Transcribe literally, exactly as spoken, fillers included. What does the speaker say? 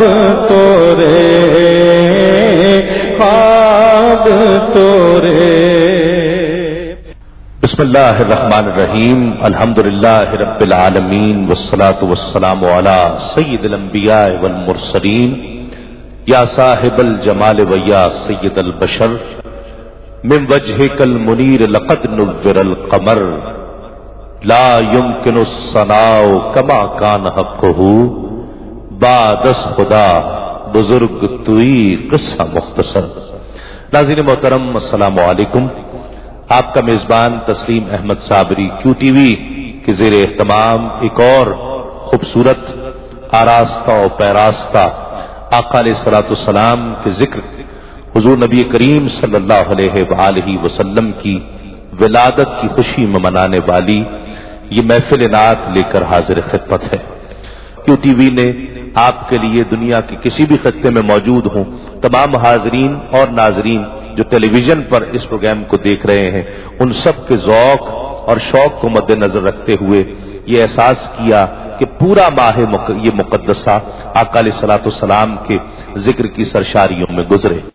تو رے خواب تو رے۔ بسم اللہ الرحمن الرحیم، الحمدللہ رب العالمین والصلاة والسلام علی سید الانبیاء والمرسلین، یا صاحب الجمال و یا سید البشر، من وجهک المنیر لقد نور القمر، لا يمكن الثناء كما كان حقه، بعد از خدا بزرگ توئی قصہ مختصر۔ ناظرین محترم السلام علیکم، آپ کا میزبان Tasleem Ahmed Sabri Q T V کے زیر اہتمام ایک اور خوبصورت آراستہ و پیراستہ آقا علیہ الصلوۃ والسلام کے ذکر، حضور نبی کریم صلی اللہ علیہ وآلہ وسلم کی ولادت کی خوشی میں منانے والی یہ محفل نعت لے کر حاضر خدمت ہے۔ کیو ٹی وی نے آپ کے لیے دنیا کے کسی بھی خطے میں موجود ہوں تمام حاضرین اور ناظرین جو ٹیلی ویژن پر اس پروگرام کو دیکھ رہے ہیں، ان سب کے ذوق اور شوق کو مد نظر رکھتے ہوئے یہ احساس کیا کہ پورا ماہ یہ مقدسہ آقا علیہ الصلوۃ والسلام کے ذکر کی سرشاریوں میں گزرے۔